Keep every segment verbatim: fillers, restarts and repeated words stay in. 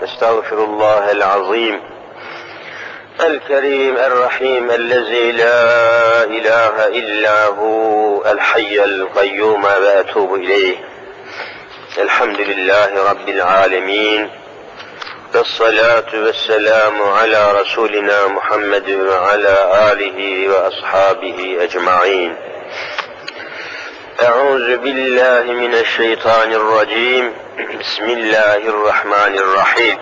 أستغفر الله العظيم الكريم الرحيم الذي لا إله إلا هو الحي القيوم وأتوب إليه. الحمد لله رب العالمين والصلاة والسلام على رسولنا محمد وعلى آله وأصحابه أجمعين. أعوذ بالله من الشيطان الرجيم. بسم الله الرحمن الرحيم.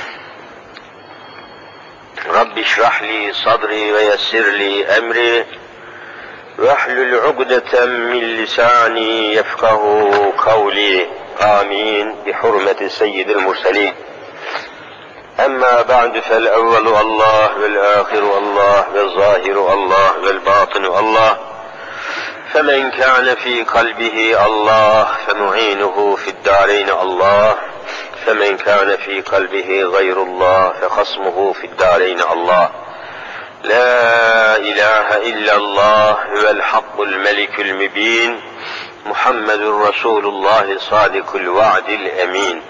رب اشرح لي صدري ويسر لي أمري واحلل عقدة من لساني يفقه قولي. آمين بحرمة سيد المرسلين. أما بعد فالأول الله والآخر الله والظاهر الله والباطن الله، فمن كان في قلبه الله فمعينه في الدارين الله، فمن كان في قلبه غير الله فخصمه في الدارين الله. لا إله إلا الله هو الحق الملك المبين محمد رسول الله صادق الوعد الأمين.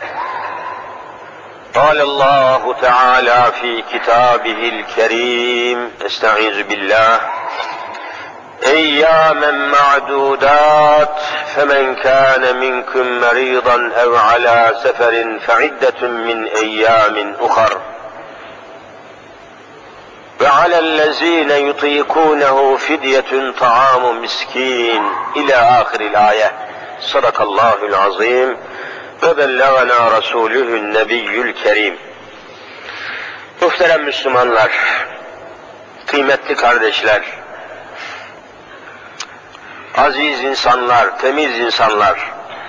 قال الله تعالى في كتابه الكريم: استعيذ بالله: أياما معدودات فمن كان منكم مريضا أو على سفر فعدة من أيام أخر وعلى الذين يطيقونه فدية طعام مسكين إلى آخر الآية. صدق الله العظيم وبلغنا رسوله النبي الكريم. Muhterem Müslümanlar, kıymetli kardeşler, aziz insanlar, temiz insanlar,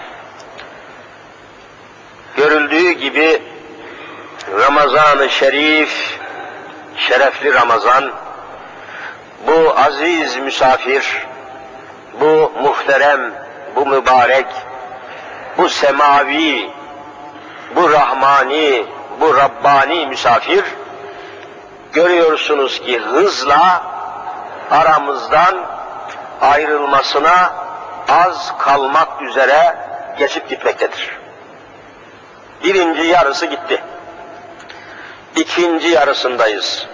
görüldüğü gibi Ramazan-ı Şerif, şerefli Ramazan, bu aziz misafir, bu muhterem, bu mübarek, bu semavi, bu rahmani, bu Rabbani misafir, görüyorsunuz ki hızla aramızdan ayrılmasına az kalmak üzere geçip gitmektedir. Birinci yarısı gitti. İkinci yarısındayız.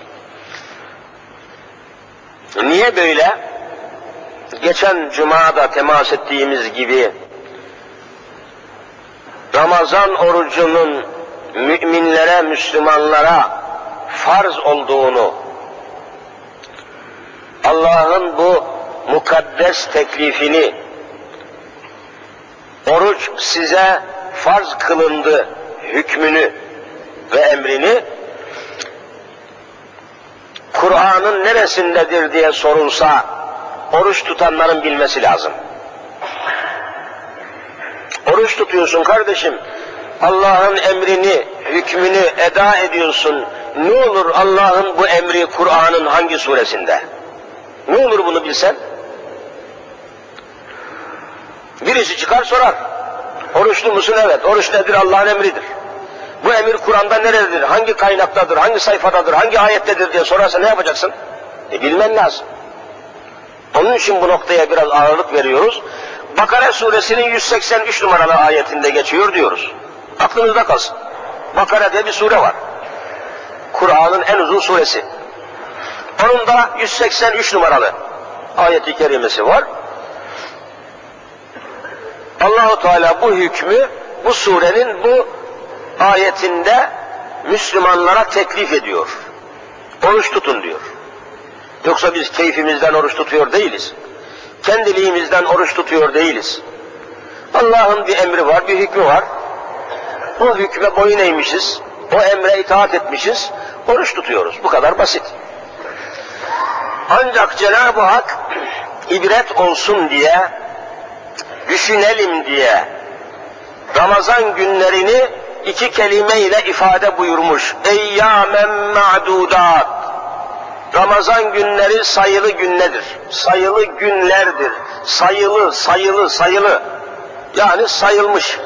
Niye böyle? Geçen Cuma'da temas ettiğimiz gibi Ramazan orucunun müminlere, Müslümanlara farz olduğunu, Allah'ın bu mukaddes teklifini, oruç size farz kılındı hükmünü ve emrini Kur'an'ın neresindedir diye sorulsa oruç tutanların bilmesi lazım. Oruç tutuyorsun kardeşim, Allah'ın emrini, hükmünü eda ediyorsun. Ne olur Allah'ın bu emri Kur'an'ın hangi suresinde? Ne olur bunu bilsen? Birisi çıkar sorar. Oruçlu musun? Evet. Oruç nedir? Allah'ın emridir. Bu emir Kur'an'da nerededir? Hangi kaynaktadır? Hangi sayfadadır? Hangi ayettedir diye sorarsa ne yapacaksın? E bilmen lazım. Onun için bu noktaya biraz ağırlık veriyoruz. Bakara suresinin yüz seksen üç numaralı ayetinde geçiyor diyoruz. Aklınızda kalsın. Bakara diye bir sure var. Kur'an'ın en uzun suresi. Onun da yüz seksen üç numaralı ayet-i kerimesi var. Allah-u Teala bu hükmü bu surenin bu ayetinde Müslümanlara teklif ediyor. Oruç tutun diyor. Yoksa biz keyfimizden oruç tutuyor değiliz. Kendiliğimizden oruç tutuyor değiliz. Allah'ın bir emri var, bir hükmü var. Bu hükme boyun eğmişiz, o emre itaat etmişiz, oruç tutuyoruz. Bu kadar basit. Ancak Cenab-ı Hak ibret olsun diye, düşünelim diye Ramazan günlerini iki kelimeyle ifade buyurmuş. Eyyâmen ma'dûdât. Ramazan günleri sayılı günlerdir. Sayılı günlerdir. Sayılı, sayılı, sayılı. Yani sayılmış.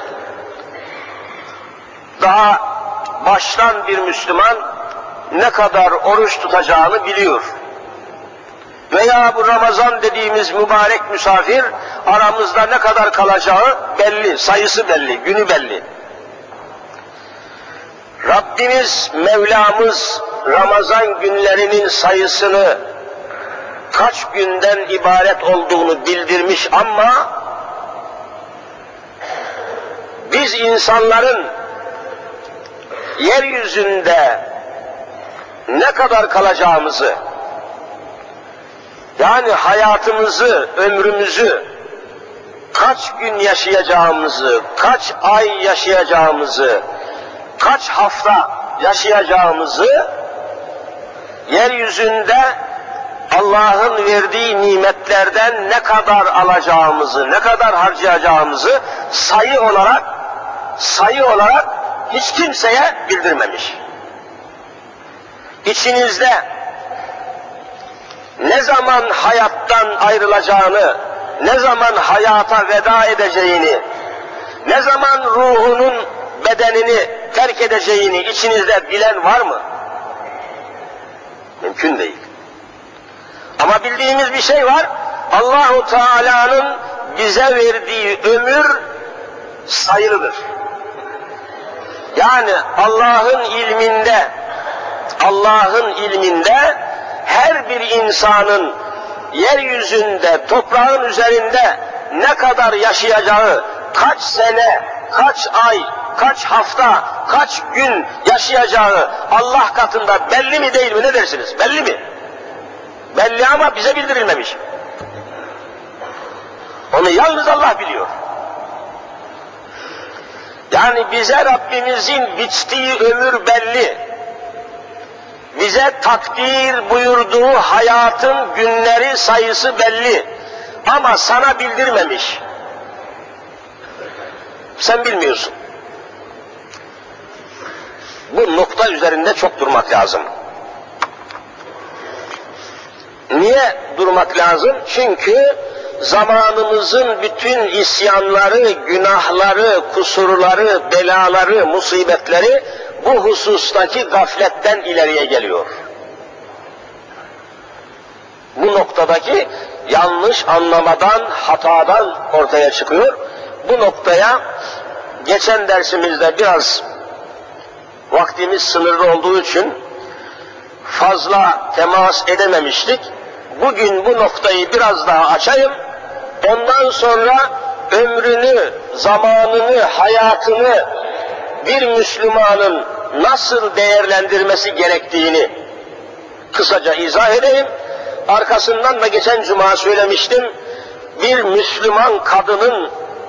Daha baştan bir Müslüman ne kadar oruç tutacağını biliyor. Veya bu Ramazan dediğimiz mübarek misafir aramızda ne kadar kalacağı belli, sayısı belli, günü belli. Rabbimiz, Mevlamız Ramazan günlerinin sayısını kaç günden ibaret olduğunu bildirmiş ama biz insanların yeryüzünde ne kadar kalacağımızı, yani hayatımızı, ömrümüzü, kaç gün yaşayacağımızı, kaç ay yaşayacağımızı, kaç hafta yaşayacağımızı, yeryüzünde Allah'ın verdiği nimetlerden ne kadar alacağımızı, ne kadar harcayacağımızı sayı olarak, sayı olarak hiç kimseye bildirmemiş. İçinizde ne zaman hayattan ayrılacağını, ne zaman hayata veda edeceğini, ne zaman ruhunun bedenini terk edeceğini içinizde bilen var mı? Mümkün değil. Ama bildiğimiz bir şey var, Allahu Teala'nın bize verdiği ömür sayılıdır. Yani Allah'ın ilminde, Allah'ın ilminde her bir insanın yeryüzünde, toprağın üzerinde ne kadar yaşayacağı, kaç sene, kaç ay, kaç hafta, kaç gün yaşayacağı Allah katında belli mi değil mi, ne dersiniz? Belli mi? Belli ama bize bildirilmemiş. Onu yalnız Allah biliyor. Yani bize Rabbimizin biçtiği ömür belli. Bize takdir buyurduğu hayatın günleri sayısı belli. Ama sana bildirmemiş. Sen bilmiyorsun. Bu nokta üzerinde çok durmak lazım. Niye durmak lazım? Çünkü zamanımızın bütün isyanları, günahları, kusurları, belaları, musibetleri bu husustaki gafletten ileriye geliyor. Bu noktadaki yanlış anlamadan, hatadan ortaya çıkıyor. Bu noktaya geçen dersimizde biraz vaktimiz sınırlı olduğu için fazla temas edememiştik. Bugün bu noktayı biraz daha açayım. Ondan sonra ömrünü, zamanını, hayatını bir Müslümanın nasıl değerlendirmesi gerektiğini kısaca izah edeyim. Arkasından da geçen cuma söylemiştim, bir Müslüman kadının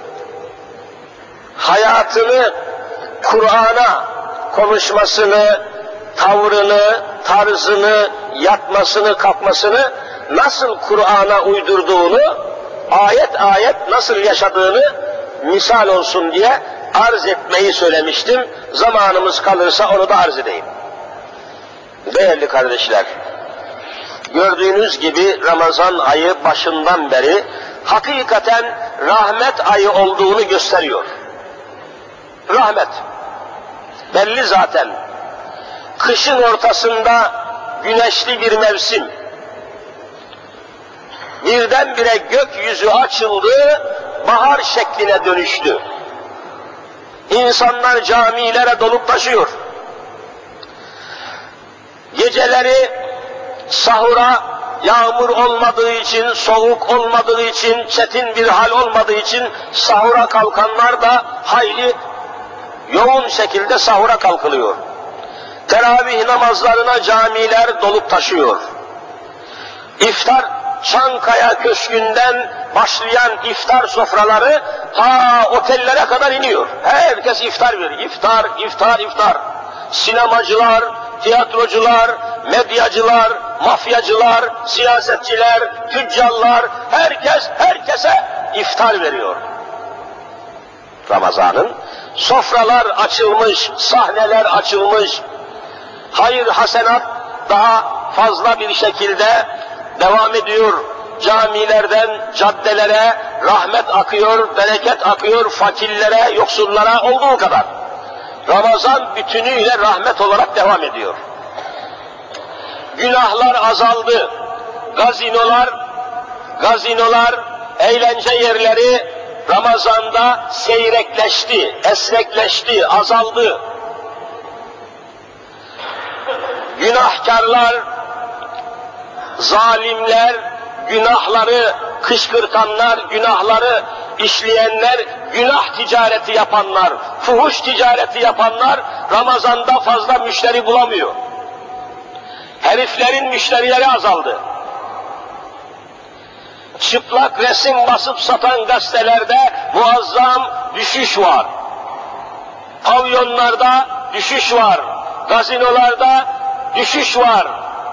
hayatını Kur'an'a konuşmasını, tavrını, tarzını, yatmasını, kalkmasını nasıl Kur'an'a uydurduğunu, ayet ayet nasıl yaşadığını misal olsun diye arz etmeyi söylemiştim. Zamanımız kalırsa onu da arz edeyim. Değerli kardeşler, gördüğünüz gibi Ramazan ayı başından beri hakikaten rahmet ayı olduğunu gösteriyor. Rahmet. Belli zaten. Kışın ortasında güneşli bir mevsim. Birdenbire gökyüzü açıldı, bahar şekline dönüştü. İnsanlar camilere dolup taşıyor. Geceleri sahura yağmur olmadığı için, soğuk olmadığı için, çetin bir hal olmadığı için sahura kalkanlar da hayli yoğun şekilde sahura kalkılıyor. Teravih namazlarına camiler dolup taşıyor. İftar, Çankaya Köşkü'nden başlayan iftar sofraları ta otellere kadar iniyor. Herkes iftar veriyor. İftar, iftar, iftar. Sinemacılar, tiyatrocular, medyacılar, mafyacılar, siyasetçiler, tüccarlar, herkes herkese iftar veriyor. Ramazan'ın sofralar açılmış, sahneler açılmış, hayır hasenat daha fazla bir şekilde devam ediyor. Camilerden caddelere rahmet akıyor, bereket akıyor, fakirlere, yoksullara olduğu kadar. Ramazan bütünüyle rahmet olarak devam ediyor. Günahlar azaldı. Gazinolar, gazinolar, eğlence yerleri Ramazan'da seyrekleşti, esrekleşti, azaldı. günahkarlar, zalimler, günahları kışkırtanlar, günahları işleyenler, günah ticareti yapanlar, fuhuş ticareti yapanlar Ramazan'da fazla müşteri bulamıyor. Heriflerin müşterileri azaldı. Çıplak resim basıp satan gazetelerde muazzam düşüş var. Pavyonlarda düşüş var. Gazinolarda düşüş var.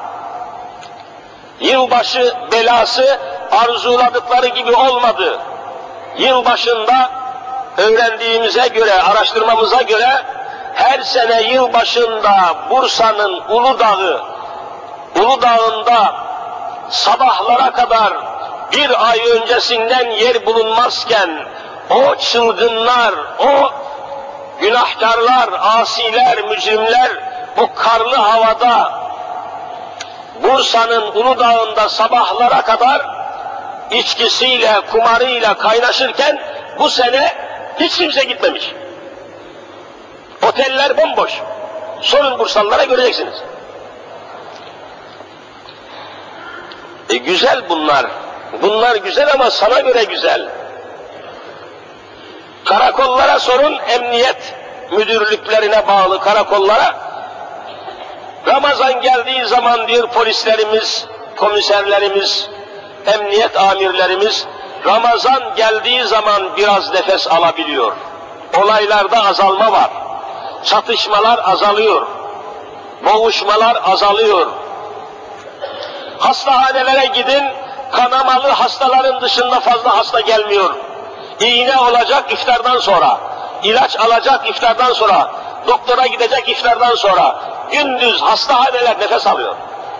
Yılbaşı belası arzuladıkları gibi olmadı. Yılbaşında öğrendiğimize göre, araştırmamıza göre her sene yılbaşında Bursa'nın Uludağ'ı, Uludağ'ında sabahlara kadar bir ay öncesinden yer bulunmazken o çılgınlar, o günahkarlar, asiler, mücrimler o karlı havada Bursa'nın Uludağ'ında sabahlara kadar içkisiyle, kumarıyla kaynaşırken bu sene hiç kimse gitmemiş. Oteller bomboş. Sorun Bursalılara, göreceksiniz. E güzel bunlar. Bunlar güzel ama sana göre güzel. Karakollara sorun, emniyet müdürlüklerine bağlı karakollara. Ramazan geldiği zaman diyor polislerimiz, komiserlerimiz, emniyet amirlerimiz, Ramazan geldiği zaman biraz nefes alabiliyor. Olaylarda azalma var. Çatışmalar azalıyor. Boğuşmalar azalıyor. Hastahanelere gidin, kanamalı hastaların dışında fazla hasta gelmiyor. İğne olacak iftardan sonra, ilaç alacak iftardan sonra, doktora gidecek iftardan sonra, gündüz hastahaneler nefes alıyor.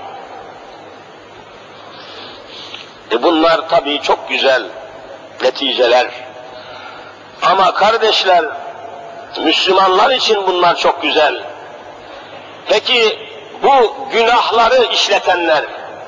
E bunlar tabii çok güzel neticeler. Ama kardeşler, Müslümanlar için bunlar çok güzel. Peki bu günahları işletenler,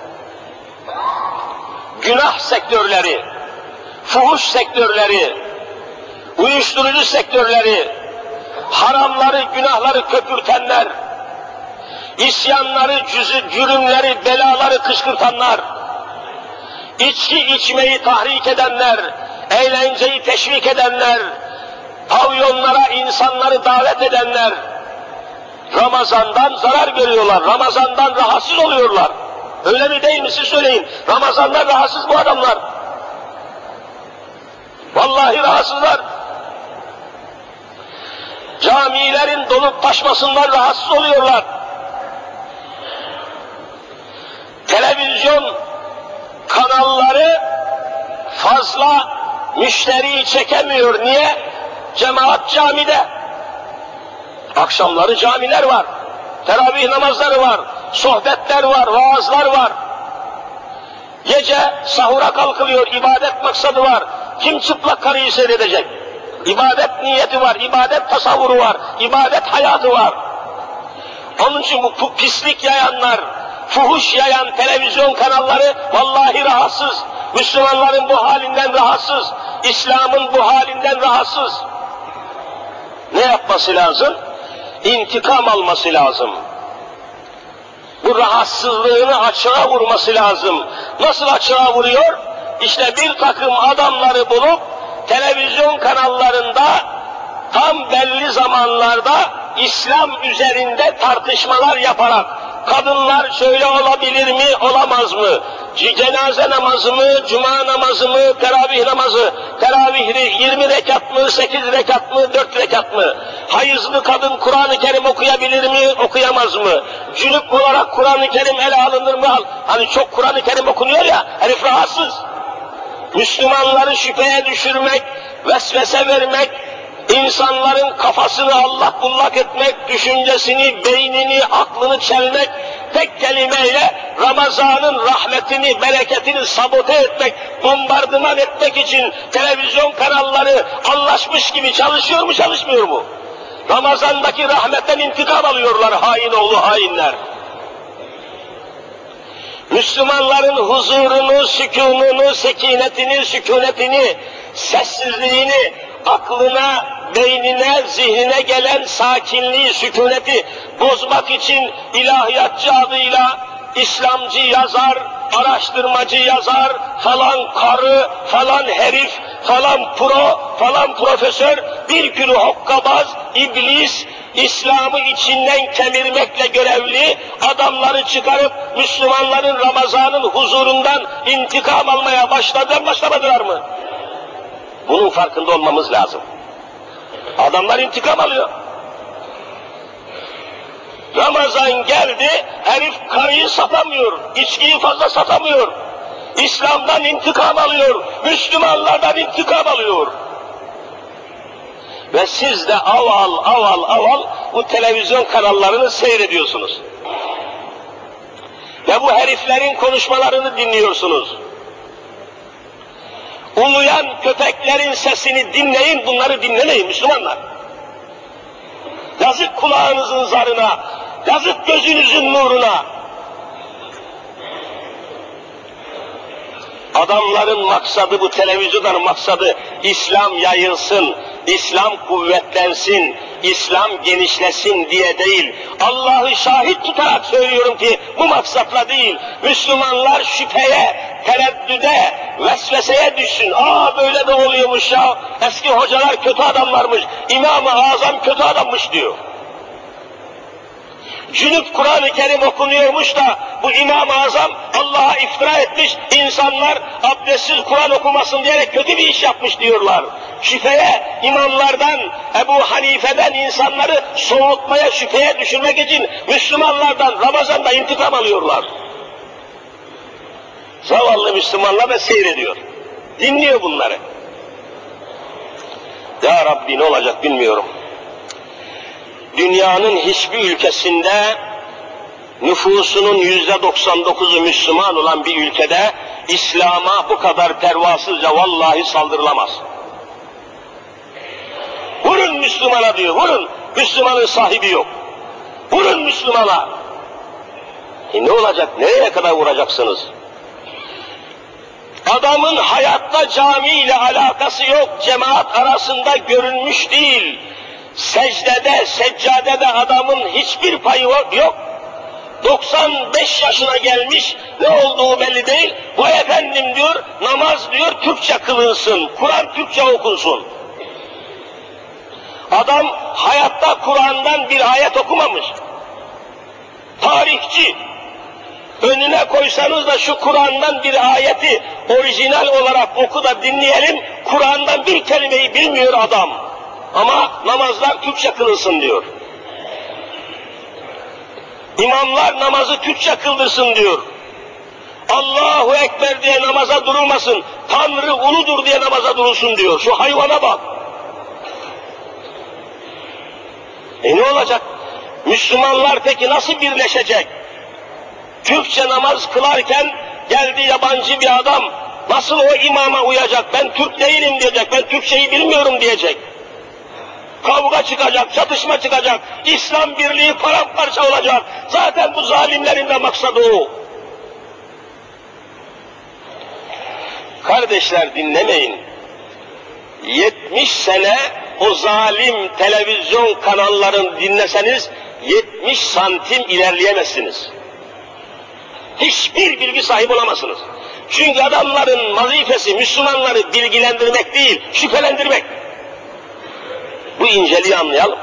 günah sektörleri, fuhuş sektörleri, uyuşturucu sektörleri, haramları, günahları köpürtenler, isyanları, cüzü, cürümleri, belaları kışkırtanlar, içki içmeyi tahrik edenler, eğlenceyi teşvik edenler, pavyonlara insanları davet edenler, Ramazan'dan zarar görüyorlar, Ramazan'dan rahatsız oluyorlar. Öyle mi değil mi siz söyleyin? Ramazan'dan rahatsız bu adamlar. Vallahi rahatsızlar. Camilerin dolup taşmasından rahatsız oluyorlar. Televizyon kanalları fazla müşteriyi çekemiyor. Niye? Cemaat camide. Akşamları camiler var. Teravih namazları var. Sohbetler var, vaazlar var. Gece sahura kalkılıyor, ibadet maksadı var. Kim çıplak karıyı seyredecek? İbadet niyeti var, ibadet tasavvuru var, ibadet hayatı var. Onun için bu pislik yayanlar, fuhuş yayan televizyon kanalları vallahi rahatsız. Müslümanların bu halinden rahatsız. İslam'ın bu halinden rahatsız. Ne yapması lazım? İntikam alması lazım. Bu rahatsızlığını açığa vurması lazım. Nasıl açığa vuruyor? İşte bir takım adamları bulup televizyon kanallarında tam belli zamanlarda İslam üzerinde tartışmalar yaparak kadınlar şöyle olabilir mi, olamaz mı? Cenaze namazı mı, cuma namazı mı, teravih namazı, teravih yirmi rekat mı, sekiz rekat mı, dört rekat mı? Hayızlı kadın Kur'an-ı Kerim okuyabilir mi, okuyamaz mı? Cünüp olarak Kur'an-ı Kerim ele alınır mı? Hani çok Kur'an-ı Kerim okunuyor ya, herif rahatsız. Müslümanları şüpheye düşürmek, vesvese vermek, insanların kafasını allak bullak etmek, düşüncesini, beynini, aklını çelmek, tek kelimeyle Ramazan'ın rahmetini, bereketini sabote etmek, bombardıman etmek için televizyon kanalları anlaşmış gibi çalışıyor mu, çalışmıyor mu? Ramazan'daki rahmetten intikam alıyorlar hain oğlu hainler. Müslümanların huzurunu, sükununu, sekinetini, sükunetini, sessizliğini, aklına, beynine, zihnine gelen sakinliği, sükuneti bozmak için ilahiyatçı adıyla İslamcı yazar, araştırmacı yazar, falan karı, falan herif, falan pro, falan profesör, bir sürü hokkabaz, iblis, İslam'ı içinden kemirmekle görevli adamları çıkarıp Müslümanların Ramazan'ın huzurundan intikam almaya başladılar, başlamadılar mı? Bunun farkında olmamız lazım. Adamlar intikam alıyor. Ramazan geldi, herif karıyı satamıyor, içkiyi fazla satamıyor. İslam'dan intikam alıyor, Müslümanlardan intikam alıyor. Ve siz de aval aval aval bu televizyon kanallarını seyrediyorsunuz. Ve bu heriflerin konuşmalarını dinliyorsunuz. Uluyan köpeklerin sesini dinleyin, bunları dinlemeyin Müslümanlar. Yazık kulağınızın zarına, yazık gözünüzün nuruna. Adamların maksadı, bu televizyonların maksadı İslam yayılsın, İslam kuvvetlensin, İslam genişlesin diye değil. Allah'ı şahit tutarak söylüyorum ki bu maksatla değil. Müslümanlar şüpheye, tereddüde, vesveseye düşsün. Aa böyle de oluyormuş ya, eski hocalar kötü adamlarmış, İmam-ı Azam kötü adammış diyor. Cünüp Kur'an-ı Kerim okunuyormuş da bu İmam-ı Azam Allah'a iftira etmiş, insanlar abdestsiz Kur'an okumasın diyerek kötü bir iş yapmış diyorlar. Şüpheye, imamlardan, Ebu Hanife'den insanları soğutmaya, şüpheye düşürmek için Müslümanlardan Ramazan'da intikam alıyorlar. Zavallı Müslümanlar da seyrediyor, dinliyor bunları. Ya Rabbi ne olacak bilmiyorum. Dünyanın hiçbir ülkesinde nüfusunun yüzde doksan dokuzu Müslüman olan bir ülkede İslam'a bu kadar pervasızca vallahi saldırılamaz. Vurun Müslümana diyor, vurun. Müslümanın sahibi yok. Vurun Müslümana. E ne olacak, nereye kadar vuracaksınız? Adamın hayatta camiyle alakası yok, cemaat arasında görünmüş değil. Secdede, seccadede adamın hiçbir payı yok. doksan beş yaşına gelmiş, ne olduğu belli değil. Bu efendim diyor, namaz diyor Türkçe kılınsın, Kur'an Türkçe okunsun. Adam hayatta Kur'an'dan bir ayet okumamış. Tarihçi. Önüne koysanız da şu Kur'an'dan bir ayeti orijinal olarak oku da dinleyelim, Kur'an'dan bir kelimeyi bilmiyor adam. Ama namazlar Türkçe kılınsın diyor. İmamlar namazı Türkçe kıldırsın diyor. Allahu Ekber diye namaza durulmasın, Tanrı uludur diye namaza durulsun diyor. Şu hayvana bak. E ne olacak? Müslümanlar peki nasıl birleşecek? Türkçe namaz kılarken geldi yabancı bir adam, nasıl o imama uyacak? Ben Türk değilim diyecek, ben Türkçeyi bilmiyorum diyecek. Kavga çıkacak, çatışma çıkacak, İslam birliği paramparça olacak. Zaten bu zalimlerin de maksadı o. Kardeşler dinlemeyin. yetmiş sene o zalim televizyon kanallarını dinleseniz yetmiş santim ilerleyemezsiniz. Hiçbir bilgi sahibi olamazsınız. Çünkü adamların vazifesi Müslümanları bilgilendirmek değil, şüphelendirmek. Bu inceliği anlayalım.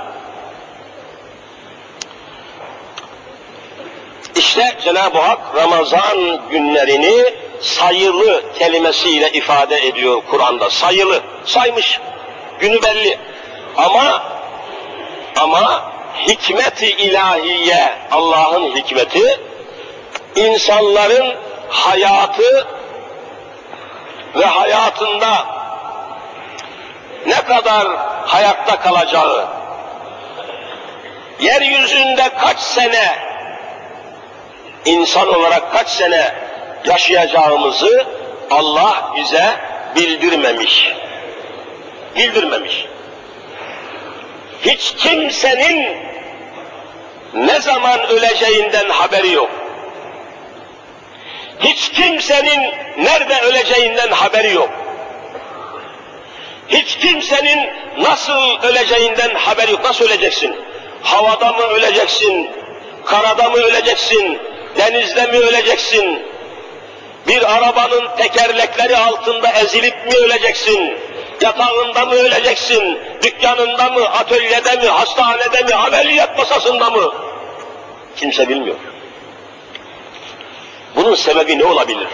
İşte Cenab-ı Hak Ramazan günlerini sayılı kelimesiyle ifade ediyor Kur'an'da. Sayılı, saymış. Günü belli. Ama ama hikmet-i ilahiye, Allah'ın hikmeti, insanların hayatı ve hayatında ne kadar hayatta kalacağı, yeryüzünde kaç sene, insan olarak kaç sene yaşayacağımızı Allah bize bildirmemiş. Bildirmemiş. Hiç kimsenin ne zaman öleceğinden haberi yok. Hiç kimsenin nerede öleceğinden haberi yok. Hiç kimsenin nasıl öleceğinden haberi yok. Nasıl öleceksin? Havada mı öleceksin? Karada mı öleceksin? Denizde mi öleceksin? Bir arabanın tekerlekleri altında ezilip mi öleceksin? Yatağında mı öleceksin? Dükkanında mı? Atölyede mi? Hastanede mi? Ameliyat masasında mı? Kimse bilmiyor. Bunun sebebi ne olabilir?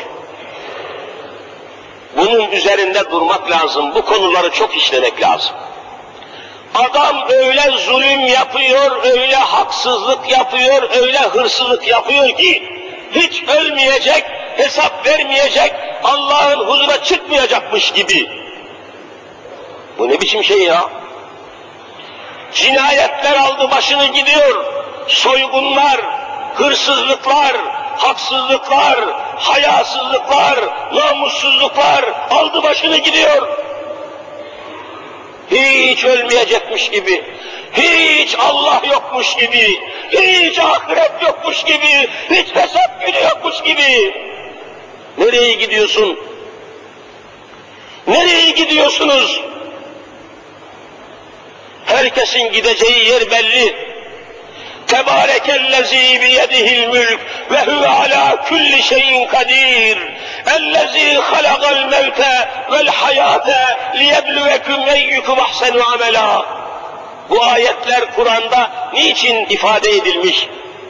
Bunun üzerinde durmak lazım. Bu konuları çok işlemek lazım. Adam öyle zulüm yapıyor, öyle haksızlık yapıyor, öyle hırsızlık yapıyor ki hiç ölmeyecek, hesap vermeyecek, Allah'ın huzuruna çıkmayacakmış gibi. Bu ne biçim şey ya? Cinayetler aldı başını gidiyor, soygunlar, hırsızlıklar, haksızlıklar, hayasızlıklar, namussuzluklar aldı başını gidiyor. Hiç ölmeyecekmiş gibi, hiç Allah yokmuş gibi, hiç ahiret yokmuş gibi, hiç hesap günü yokmuş gibi. Nereye gidiyorsun? Nereye gidiyorsunuz? Herkesin gideceği yer belli. Tebârekellezî biyedihil mülk ve huve alâ kulli şeyin kadîr. Ellezî halakal mevte vel hayâte liyebluvekum eyyukum ahsenu amelâ. Bu ayetler Kur'an'da niçin ifade edilmiş?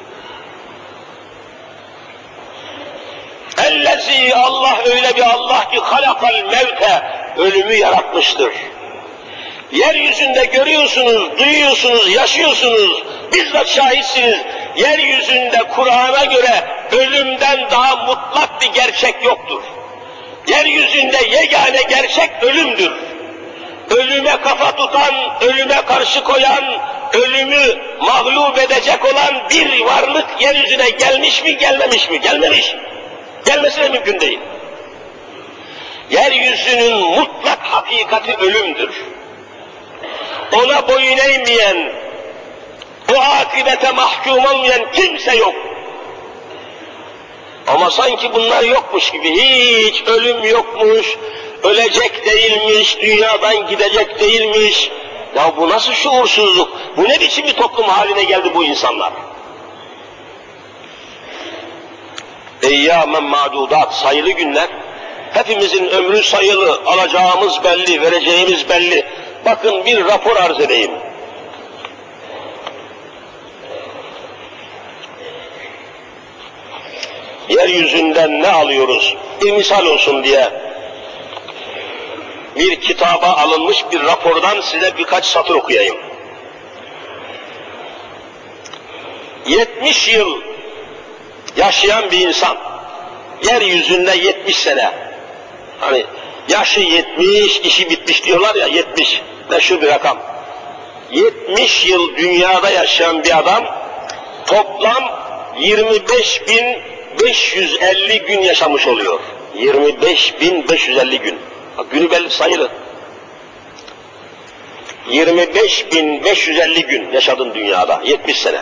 Ellezî, Allah öyle bir Allah ki halakal mevte, ölümü yaratmıştır. Yeryüzünde görüyorsunuz, duyuyorsunuz, yaşıyorsunuz, bizzat şahitsiniz. Yeryüzünde Kur'an'a göre ölümden daha mutlak bir gerçek yoktur. Yeryüzünde yegane gerçek ölümdür. Ölüme kafa tutan, ölüme karşı koyan, ölümü mağlup edecek olan bir varlık yeryüzüne gelmiş mi, gelmemiş mi? Gelmemiş. Gelmesi de mümkün değil. Yeryüzünün mutlak hakikati ölümdür. Ona boyun eğmeyen, o akibete mahkum olmayan kimse yok. Ama sanki bunlar yokmuş gibi, hiç ölüm yokmuş, ölecek değilmiş, dünyadan gidecek değilmiş. Ya bu nasıl şuursuzluk, bu ne biçim bir toplum haline geldi bu insanlar? Eyyâmen ma'dudat, sayılı günler, hepimizin ömrü sayılı, alacağımız belli, vereceğimiz belli. Bakın bir rapor arz edeyim. Yeryüzünden ne alıyoruz? Bir misal olsun diye bir kitaba alınmış bir rapordan size birkaç satır okuyayım. yetmiş yıl yaşayan bir insan, yeryüzünde yetmiş sene, hani yaşı yetmiş, işi bitmiş diyorlar ya, yetmiş, meşhur bir rakam. yetmiş yıl dünyada yaşayan bir adam, toplam yirmi beş bin beş yüz elli gün yaşamış oluyor. yirmi beş bin beş yüz elli gün. Bak, günü belli sayılı. yirmi beş bin beş yüz elli gün yaşadın dünyada, yetmiş sene.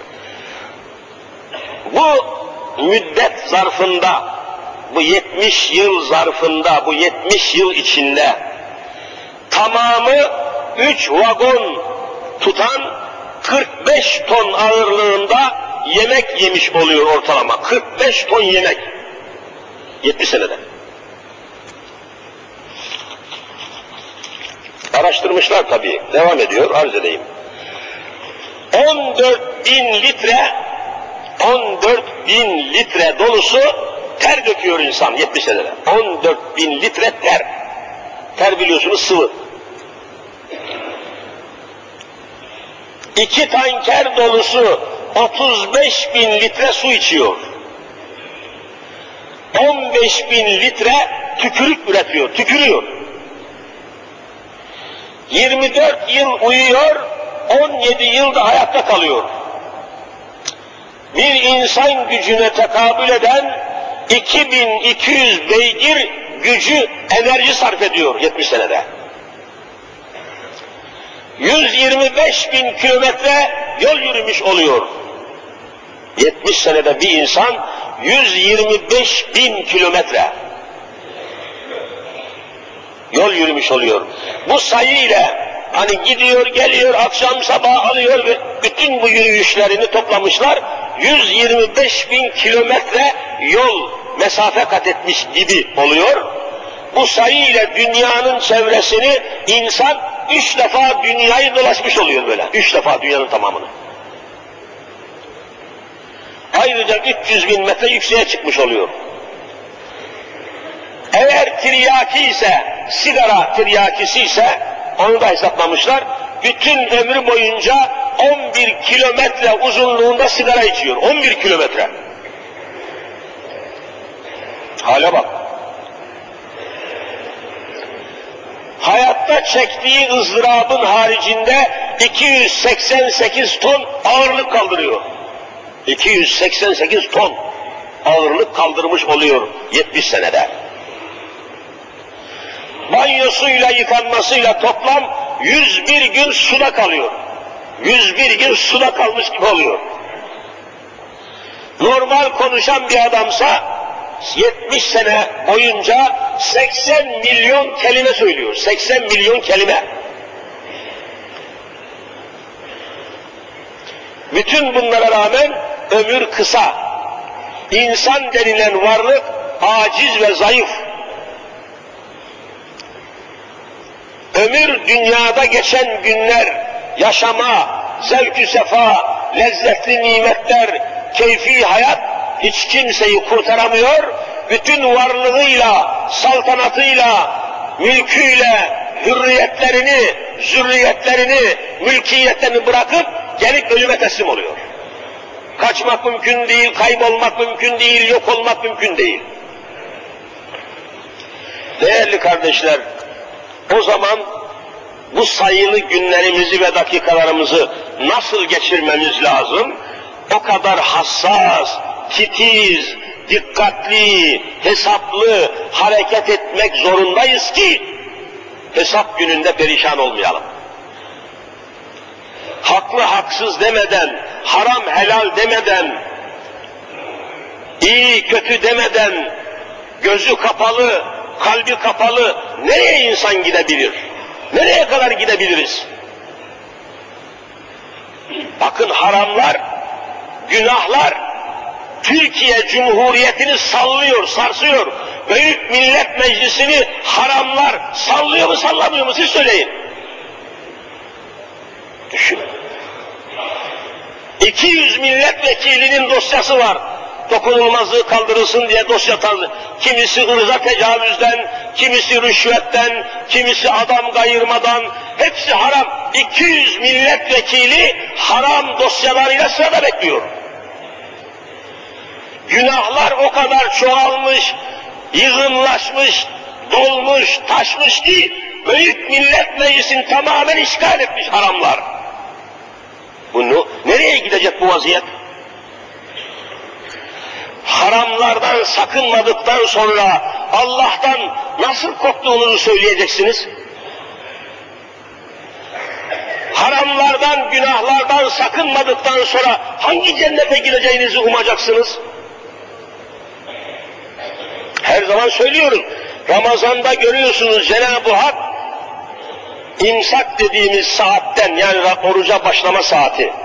Bu müddet zarfında, bu yetmiş yıl zarfında, bu yetmiş yıl içinde tamamı üç vagon tutan kırk beş ton ağırlığında yemek yemiş oluyor ortalama. kırk beş ton yemek. yetmiş senede. Araştırmışlar tabii. Devam ediyor. Arz edeyim. on dört bin litre on dört bin litre dolusu ter döküyor insan yetmiş senede. on dört bin litre ter. Ter biliyorsunuz sıvı. İki tanker dolusu otuz beş bin litre su içiyor. on beş bin litre tükürük üretiyor, tükürüyor. yirmi dört yıl uyuyor, on yedi yılda hayatta kalıyor. Bir insan gücüne tekabül eden iki bin iki yüz beygir gücü, enerji sarf ediyor yetmiş senede. yüz yirmi beş bin kilometre yol yürümüş oluyor. yetmiş senede bir insan yüz yirmi beş bin kilometre. yol yürümüş oluyor. Bu sayı ile hani gidiyor geliyor akşam sabah alıyor ve bütün bu yürüyüşlerini toplamışlar. yüz yirmi beş bin kilometre yol mesafe kat etmiş gibi oluyor. Bu sayı ile dünyanın çevresini insan üç defa dünyayı dolaşmış oluyor böyle. Üç defa dünyanın tamamını. Ayrıca üç yüz bin metre yükseğe çıkmış oluyor. Eğer tiryaki ise, sigara tiryakisi ise, onu da hesaplamışlar, bütün ömrü boyunca on bir kilometre uzunluğunda sigara içiyor. on bir kilometre. Hale bak. Hayatta çektiği ızdırabın haricinde iki yüz seksen sekiz ton ağırlık kaldırıyor. iki yüz seksen sekiz ton ağırlık kaldırmış oluyor yetmiş senede. Banyosuyla yıkanmasıyla toplam yüz bir gün suda kalıyor. yüz bir gün suda kalmış gibi oluyor. Normal konuşan bir adamsa yetmiş sene boyunca seksen milyon kelime söylüyor. seksen milyon kelime. Bütün bunlara rağmen ömür kısa. İnsan denilen varlık aciz ve zayıf. Ömür dünyada geçen günler, yaşama, zevk-ü sefa, lezzetli nimetler, keyfi hayat hiç kimseyi kurtaramıyor. Bütün varlığıyla, saltanatıyla, mülküyle, hürriyetlerini, zürriyetlerini, mülkiyetlerini bırakıp gelip ölüme teslim oluyor. Kaçmak mümkün değil, kaybolmak mümkün değil, yok olmak mümkün değil. Değerli kardeşler, o zaman bu sayılı günlerimizi ve dakikalarımızı nasıl geçirmemiz lazım? O kadar hassas, titiz, dikkatli, hesaplı hareket etmek zorundayız ki hesap gününde perişan olmayalım. Haklı haksız demeden, haram helal demeden, iyi kötü demeden, gözü kapalı, kalbi kapalı nereye insan gidebilir? Nereye kadar gidebiliriz? Bakın haramlar, günahlar Türkiye Cumhuriyeti'ni sallıyor, sarsıyor. Büyük Millet Meclisi'ni haramlar sallıyor mu, sallamıyor mu? Siz söyleyin. Düşünün. iki yüz milletvekilinin dosyası var. Dokunulmazlığı kaldırılsın diye dosya tarzı. Kimisi ırza tecavüzden, kimisi rüşvetten, kimisi adam kayırmadan, hepsi haram. iki yüz milletvekili haram dosyalarıyla sırada bekliyor. Günahlar o kadar çoğalmış, yığınlaşmış, dolmuş, taşmış ki Büyük Millet Meclisi'ni tamamen işgal etmiş haramlar. Bunu nereye gidecek bu vaziyet? Haramlardan sakınmadıktan sonra Allah'tan nasıl korktuğunuzu söyleyeceksiniz? Haramlardan, günahlardan sakınmadıktan sonra hangi cennete gireceğinizi umacaksınız? Her zaman söylüyorum, Ramazan'da görüyorsunuz Cenab-ı Hak imsak dediğimiz saatten, yani oruca başlama saati,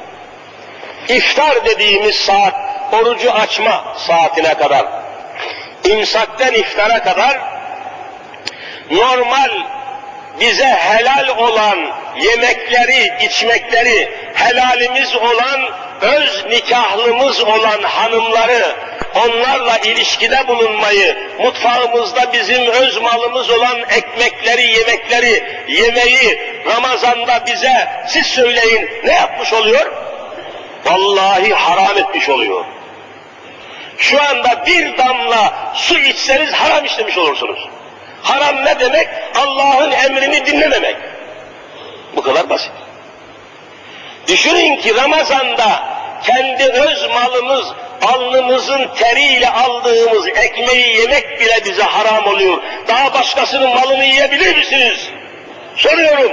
iftar dediğimiz saat, orucu açma saatine kadar, imsakten iftara kadar normal bize helal olan yemekleri, içmekleri, helalimiz olan, öz nikahlımız olan hanımları, onlarla ilişkide bulunmayı, mutfağımızda bizim öz malımız olan ekmekleri, yemekleri yemeyi Ramazan'da bize siz söyleyin ne yapmış oluyor? Vallahi haram etmiş oluyor. Şu anda bir damla su içseniz haram işlemiş olursunuz. Haram ne demek? Allah'ın emrini dinlememek. Bu kadar basit. Düşünün ki Ramazan'da kendi öz malımız, alnımızın teriyle aldığımız ekmeği yemek bile bize haram oluyor. Daha başkasının malını yiyebilir misiniz? Soruyorum.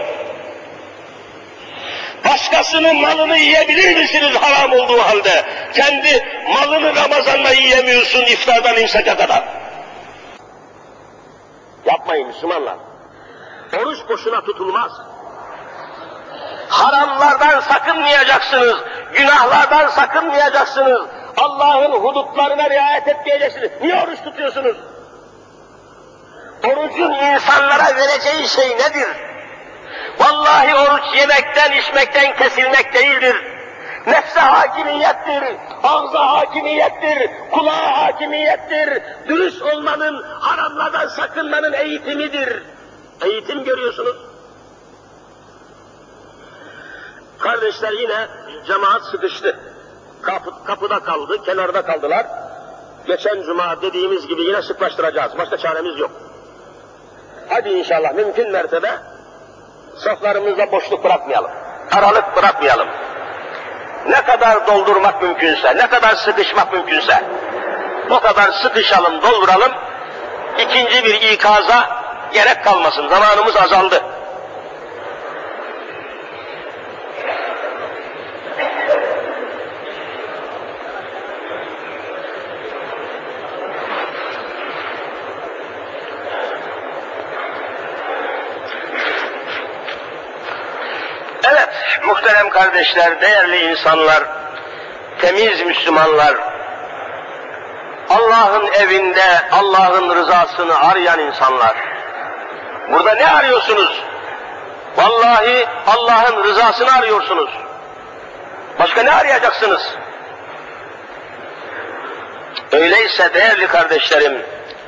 Başkasının malını yiyebilir misiniz haram olduğu halde? Kendi malını Ramazan'da yiyemiyorsun iftardan imsaka kadar. Yapmayın Müslümanlar. Oruç boşuna tutulmaz. Haramlardan sakınmayacaksınız, günahlardan sakınmayacaksınız, Allah'ın hudutlarına riayet etmeyeceksiniz. Niye oruç tutuyorsunuz? Orucun insanlara vereceği şey nedir? Vallahi oruç yemekten, içmekten kesilmek değildir. Nefse hakimiyettir, ağza hakimiyettir, kulağa hakimiyettir. Dürüst olmanın, haramlardan sakınmanın eğitimidir. Eğitim görüyorsunuz. Kardeşler yine cemaat sıkıştı. Kapı, kapıda kaldı, kenarda kaldılar. Geçen cuma dediğimiz gibi yine sıklaştıracağız. Başka çaremiz yok. Hadi inşallah mümkün mertebe saflarımızda boşluk bırakmayalım. Aralık bırakmayalım. Ne kadar doldurmak mümkünse, ne kadar sıkışmak mümkünse o kadar sıkışalım, dolduralım. İkinci bir ikaza gerek kalmasın. Zamanımız azaldı. Evet, muhterem kardeşler, değerli insanlar, temiz Müslümanlar, Allah'ın evinde Allah'ın rızasını arayan insanlar. Burada ne arıyorsunuz? Vallahi Allah'ın rızasını arıyorsunuz. Başka ne arayacaksınız? Öyleyse değerli kardeşlerim,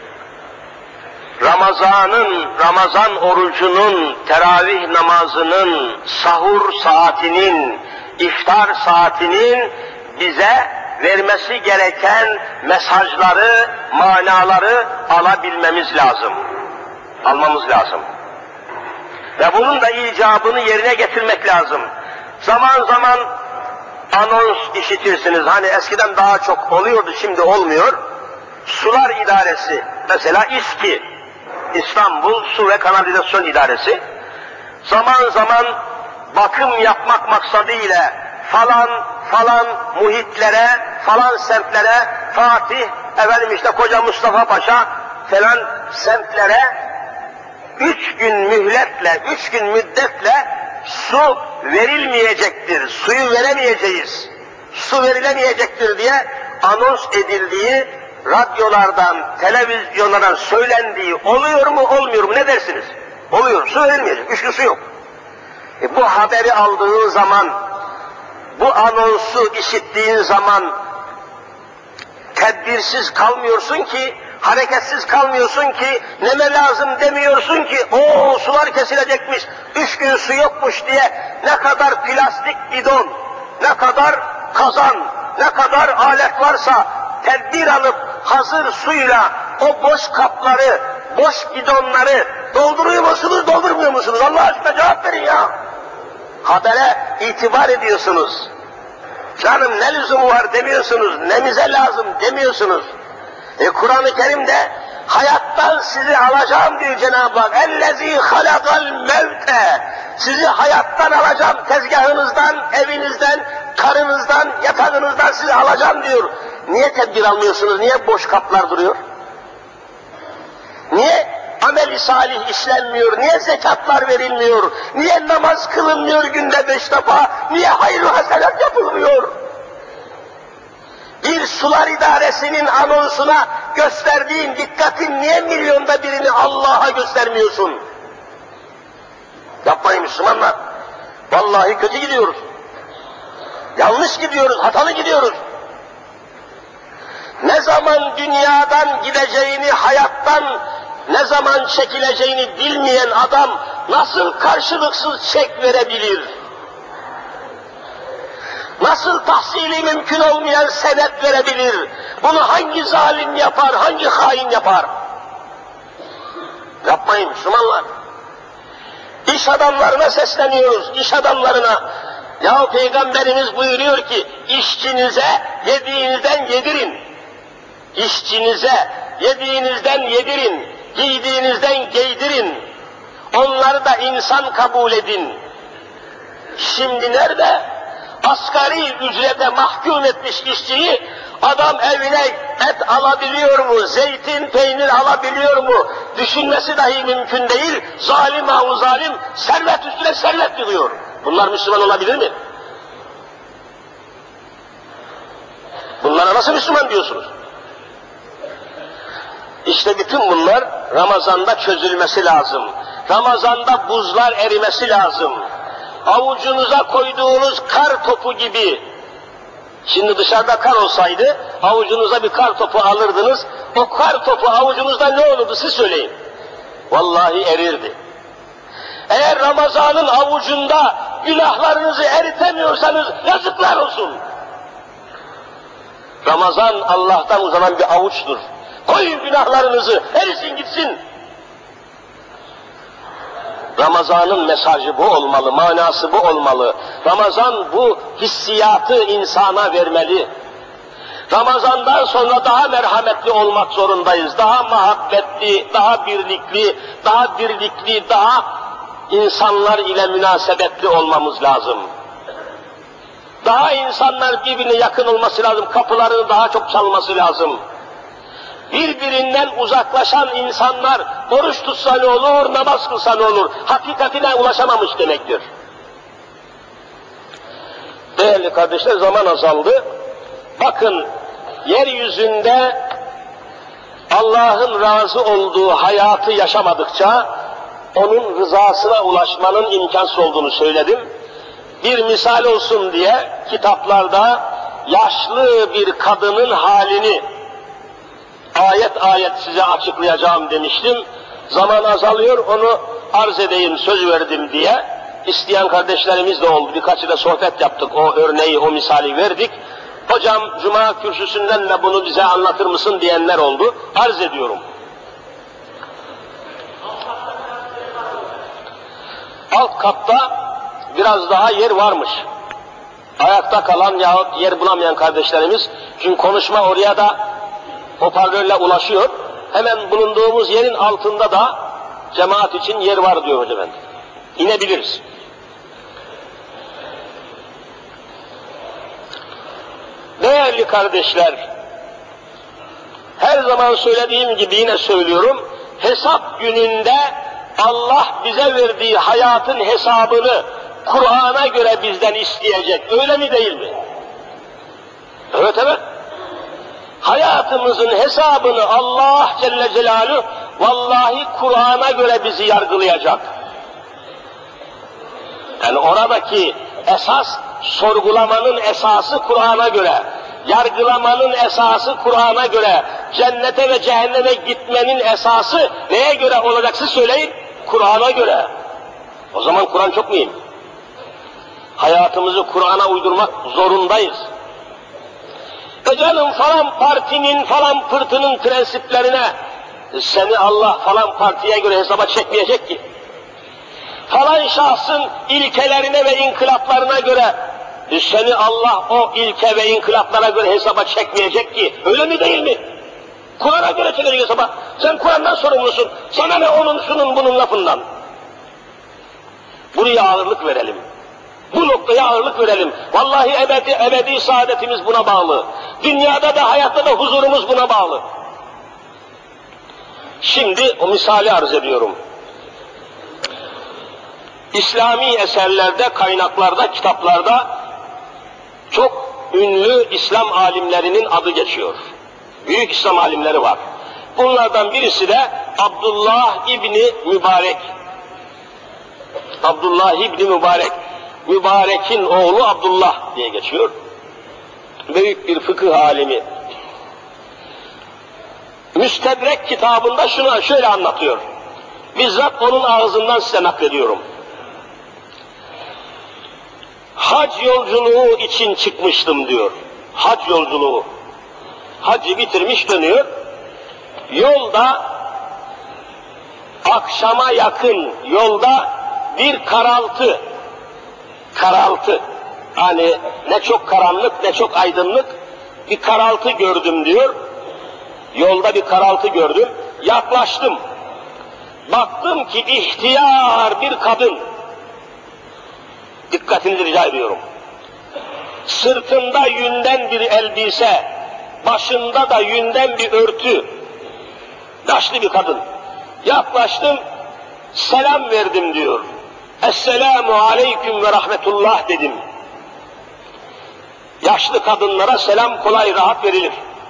Ramazan'ın, Ramazan orucunun, teravih namazının, sahur saatinin, iftar saatinin bize vermesi gereken mesajları, manaları alabilmemiz lazım. Almamız lazım. Ve bunun da icabını yerine getirmek lazım. Zaman zaman anons işitirsiniz. Hani eskiden daha çok oluyordu, şimdi olmuyor. Sular İdaresi, mesela İSKİ, İstanbul Su ve Kanalizasyon İdaresi, zaman zaman bakım yapmak maksadıyla falan falan muhitlere, falan semtlere, Fatih, efendim işte Koca Mustafa Paşa falan semtlere üç gün mühletle, üç gün müddetle su verilmeyecektir, suyu veremeyeceğiz, su verilemeyecektir diye anons edildiği, radyolardan, televizyonlardan söylendiği oluyor mu, olmuyor mu, ne dersiniz? Oluyor, su verilmeyecek, üç gün su yok. E bu haberi aldığın zaman, bu anonsu işittiğin zaman tedbirsiz kalmıyorsun ki, hareketsiz kalmıyorsun ki, neme lazım demiyorsun ki, o sular kesilecekmiş, üç gün su yokmuş diye ne kadar plastik bidon, ne kadar kazan, ne kadar alet varsa tedbir alıp hazır suyla o boş kapları, boş bidonları dolduruyor musunuz, doldurmuyor musunuz? Allah aşkına cevap verin ya. Habere itibar ediyorsunuz. Canım ne lüzumu var demiyorsunuz, nemize lazım demiyorsunuz. E Kur'an-ı Kerim'de hayattan sizi alacağım diyor Cenab-ı Hak. اَلَّذ۪ي خَلَقَ الْمَوْتَ Sizi hayattan alacağım, tezgahınızdan, evinizden, karınızdan, yatağınızdan sizi alacağım diyor. Niye tedbir almıyorsunuz, niye boş kaplar duruyor? Niye amel-i salih işlenmiyor, niye zekatlar verilmiyor, niye namaz kılınmıyor günde beş defa, niye hayır-ı hasenat yapılmıyor? Bir sular idaresinin anonsuna gösterdiğin dikkatin niye milyonda birini Allah'a göstermiyorsun? Yapmayın Müslümanlar. Vallahi kötü gidiyoruz. Yanlış gidiyoruz, hatalı gidiyoruz. Ne zaman dünyadan gideceğini, hayattan ne zaman çekileceğini bilmeyen adam nasıl karşılıksız çek verebilir? Nasıl tahsili mümkün olmayan senet verebilir? Bunu hangi zalim yapar, hangi hain yapar? Yapmayın Müslümanlar. İş adamlarına sesleniyoruz, iş adamlarına. Yahu Peygamberimiz buyuruyor ki, işçinize yediğinizden yedirin. İşçinize yediğinizden yedirin, giydiğinizden giydirin. Onları da insan kabul edin. Şimdi nerede? Asgari ücrete mahkum mahkum etmiş işçiyi, adam evine et alabiliyor mu, zeytin, peynir alabiliyor mu, düşünmesi dahi mümkün değil, zalim ha zalim, servet üstüne servet yığıyor. Bunlar Müslüman olabilir mi? Bunlara nasıl Müslüman diyorsunuz? İşte bütün bunlar Ramazan'da çözülmesi lazım. Ramazan'da buzlar erimesi lazım. Avucunuza koyduğunuz kar topu gibi, şimdi dışarıda kar olsaydı, avucunuza bir kar topu alırdınız, o kar topu avucunuzda ne olurdu siz söyleyin. Vallahi erirdi. Eğer Ramazan'ın avucunda günahlarınızı eritemiyorsanız yazıklar olsun. Ramazan Allah'tan uzanan bir avuçtur. Koyun günahlarınızı, erisin gitsin. Ramazan'ın mesajı bu olmalı, manası bu olmalı. Ramazan bu hissiyatı insana vermeli. Ramazan'dan sonra daha merhametli olmak zorundayız. Daha muhabbetli, daha birlikli, daha birlikli, daha insanlar ile münasebetli olmamız lazım. Daha insanlar birbirine yakın olması lazım, kapılarını daha çok çalması lazım. Birbirinden uzaklaşan insanlar oruç tutsa ne olur, namaz kılsa ne olur, hakikatine ulaşamamış demektir. Değerli kardeşler, zaman azaldı. Bakın, yeryüzünde Allah'ın razı olduğu hayatı yaşamadıkça onun rızasına ulaşmanın imkansız olduğunu söyledim. Bir misal olsun diye kitaplarda yaşlı bir kadının halini ayet ayet size açıklayacağım demiştim. Zaman azalıyor, onu arz edeyim, söz verdim diye. İsteyen kardeşlerimiz de oldu. Birkaçı da sohbet yaptık, o örneği, o misali verdik. Hocam Cuma kürsüsünden de bunu bize anlatır mısın diyenler oldu. Arz ediyorum. Alt katta biraz daha yer varmış. Ayakta kalan yahut yer bulamayan kardeşlerimiz, çünkü konuşma oraya da hoparlörle ulaşıyor. Hemen bulunduğumuz yerin altında da cemaat için yer var diyor Hoca Efendi. İnebiliriz. Değerli kardeşler, her zaman söylediğim gibi yine söylüyorum, hesap gününde Allah bize verdiği hayatın hesabını Kur'an'a göre bizden isteyecek. Öyle mi değil mi? Evet evet. Hayatımızın hesabını Allah Celle Celaluhu vallahi Kur'an'a göre bizi yargılayacak. Yani oradaki esas, sorgulamanın esası Kur'an'a göre, yargılamanın esası Kur'an'a göre, cennete ve cehenneme gitmenin esası neye göre olacak siz söyleyin? Kur'an'a göre. O zaman Kur'an çok mühim. Hayatımızı Kur'an'a uydurmak zorundayız. E canım falan partinin, falan pırtının prensiplerine seni Allah falan partiye göre hesaba çekmeyecek ki. Falan şahsın ilkelerine ve inkılaplarına göre seni Allah o ilke ve inkılaplara göre hesaba çekmeyecek ki. Öyle mi değil mi? Kur'an'a göre çekecek hesaba. Sen Kur'an'dan sorumlusun. Sana ne onun şunun bunun lafından. Buraya ağırlık verelim. Bu noktaya ağırlık verelim. Vallahi ebedi, ebedi saadetimiz buna bağlı. Dünyada da hayatta da huzurumuz buna bağlı. Şimdi o misali arz ediyorum. İslami eserlerde, kaynaklarda, kitaplarda çok ünlü İslam alimlerinin adı geçiyor. Büyük İslam alimleri var. Bunlardan birisi de Abdullah İbni Mübarek. Abdullah İbni Mübarek. Mübarek'in oğlu Abdullah diye geçiyor. Büyük bir fıkıh alimi. Müstedrek kitabında şunu şöyle anlatıyor. Bizzat onun ağzından size naklediyorum. Hac yolculuğu için çıkmıştım diyor. Hac yolculuğu. Hacı bitirmiş dönüyor. Yolda akşama yakın yolda bir karaltı. Karaltı. Hani ne çok karanlık ne çok aydınlık bir karaltı gördüm diyor. Yolda bir karaltı gördüm. Yaklaştım. Baktım ki ihtiyar bir kadın. Dikkatinizi rica ediyorum. sırtında yünden bir elbise, başında da yünden bir örtü, yaşlı bir kadın. Yaklaştım, selam verdim diyor. Esselamu aleyküm ve rahmetullah dedim. Yaşlı kadınlara selam kolay rahat verilir.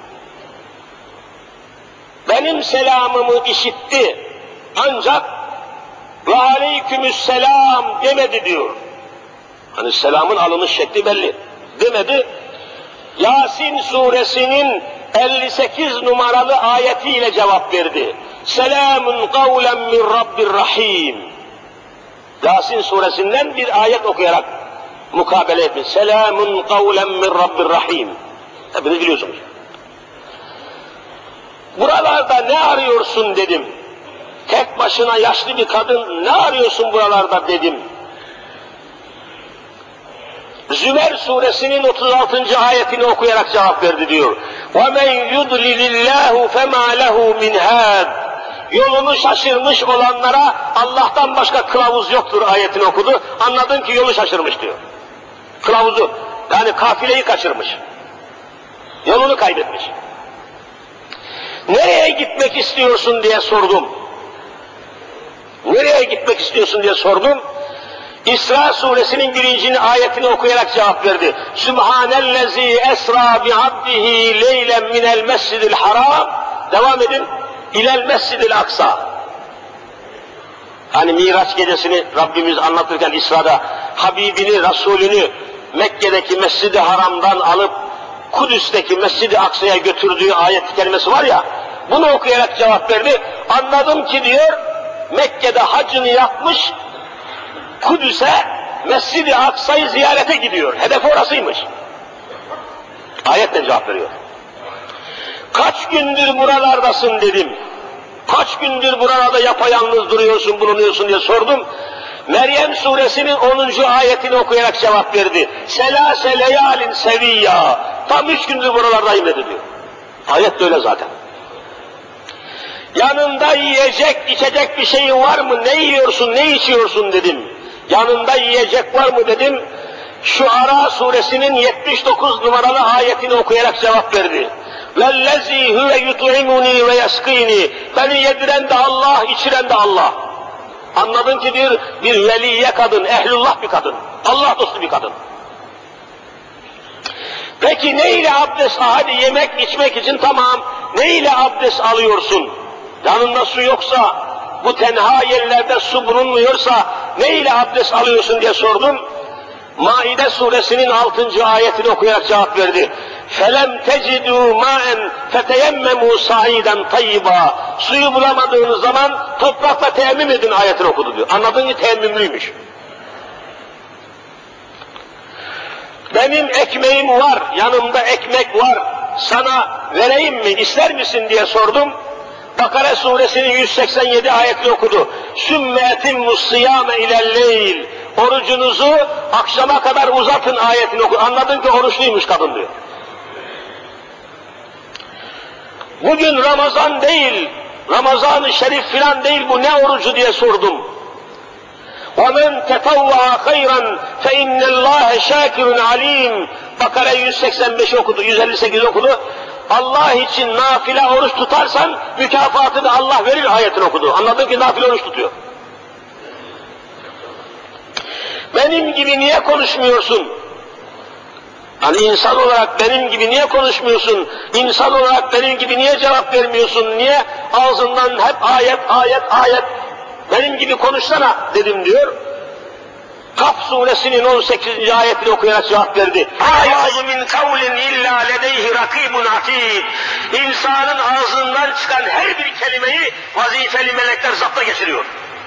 Benim selamımı işitti ancak ve aleykümüsselam demedi diyor. Hani selamın alınış şekli belli. Demedi. Yasin suresinin elli sekiz numaralı ayetiyle cevap verdi. Selamun kavlen min Rabbir Rahim. Yasin suresinden bir ayet okuyarak mukabele etmiş. Selamun kavlen min Rabbir Rahim. Hepiniz biliyorsunuz. Buralarda ne arıyorsun dedim. Tek başına yaşlı bir kadın, ne arıyorsun buralarda dedim. Zümer suresinin otuz altıncı ayetini okuyarak cevap verdi diyor. وَمَنْ يُضْلِلِ اللّٰهُ فَمَا لَهُ مِنْ هَادٍ. Yolunu şaşırmış olanlara Allah'tan başka kılavuz yoktur ayetini okudu. Anladın ki yolu şaşırmış diyor. Kılavuzu, yani kafileyi kaçırmış. Yolunu kaybetmiş. Nereye gitmek istiyorsun diye sordum. Nereye gitmek istiyorsun diye sordum. İsra suresinin birinci ayetini okuyarak cevap verdi. Sübhanellezi esra bi abdihi leylen minel mescidil haram. Devam edin. İlel mescidil aksa. Hani Miraç gecesini Rabbimiz anlatırken İsra'da Habibini, Resulünü Mekke'deki Mescid-i Haram'dan alıp Kudüs'teki Mescid-i Aksa'ya götürdüğü ayet kelimesi var ya, bunu okuyarak cevap verdi. Anladım ki diyor, Mekke'de hacını yapmış, Kudüs'e Mescid-i Aksa'yı ziyarete gidiyor. Hedef orasıymış. Ayetle cevap veriyor. Kaç gündür buralardasın dedim. Kaç gündür buralarda yapayalnız duruyorsun, bulunuyorsun diye sordum. Meryem suresinin onuncu ayetini okuyarak cevap verdi. Selase leyalin seviyya. Tam üç gündür buralardayım dedi diyor. Ayet de öyle zaten. Yanında yiyecek, içecek bir şeyin var mı? Ne yiyorsun, ne içiyorsun dedim. Yanında yiyecek var mı dedim. Şuara suresinin yetmiş dokuz numaralı ayetini okuyarak cevap verdi. وَالَّذ۪ي هُوَ يُطْعِمُنِي وَيَسْقِينِي. Beni yediren de Allah, içiren de Allah. Anladın ki bir, bir veliye kadın, ehlullah bir kadın, Allah dostu bir kadın. Peki ne ile abdest? Hadi yemek içmek için tamam. Ne ile abdest alıyorsun? Yanında su yoksa, bu tenha yerlerde su bulunmuyorsa ne ile abdest alıyorsun diye sordum. Maide suresinin altıncı ayetini okuyarak cevap verdi. فَلَمْ تَجِدُوا مَاءً فَتَيَمَّمُوا سَعِيدًا طَيِّبًا. Suyu bulamadığınız zaman toprakla teyemmüm edin ayetini okudu diyor. Anladın ki teyemmümlüymüş. Benim ekmeğim var, yanımda ekmek var, sana vereyim mi, ister misin diye sordum. Bakara suresinin yüz seksen yedi ayetini okudu. Sümme etimmus sıyame ilelleyl. Orucunuzu akşama kadar uzatın ayetini okudu. Anladın ki oruçluymuş kadın diyor. Bugün Ramazan değil, Ramazan-ı Şerif filan değil, bu ne orucu diye sordum. وَمَنْ تَتَوَّعَ خَيْرًا فَاِنَّ اللّٰهَ شَاكِرٌ عَلِيمٌ. Bakara yüz seksen beş okudu, yüz elli sekiz okudu. Allah için nafile oruç tutarsan mükafatını Allah verir ayetini okudu. Anladın ki nafile oruç tutuyor. Benim gibi niye konuşmuyorsun? Hani insan olarak benim gibi niye konuşmuyorsun? İnsan olarak benim gibi niye cevap vermiyorsun? Niye ağzından hep ayet, ayet, ayet? Benim gibi konuşsana dedim diyor. Kaf suresinin on sekizinci ayetini okuyarak cevap verdi. Â min kavlin illâ ledeyhi rakîbun atîd. İnsanın ağzından çıkan her bir kelimeyi vazifeli melekler zapta geçiriyor.